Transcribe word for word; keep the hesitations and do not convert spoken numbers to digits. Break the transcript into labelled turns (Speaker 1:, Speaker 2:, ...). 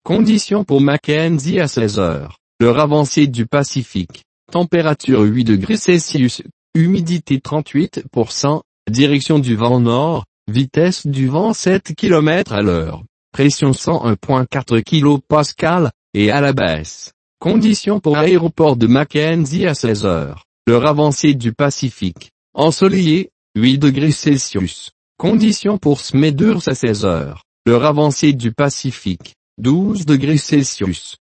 Speaker 1: Conditions pour Mackenzie à seize heures. L'heure avancée du Pacifique. Température huit degrés Celsius. Humidité trente-huit pour cent. Direction du vent nord. Vitesse du vent sept kilomètres à l'heure. Pression cent un virgule quatre kilopascales, et à la baisse. Conditions pour aéroport de Mackenzie à seize heures. L'heure avancée du Pacifique. Ensoleillé, huit degrés Celsius. Conditions pour Smethurst à seize heures. L'heure avancée du Pacifique. douze degrés Celsius.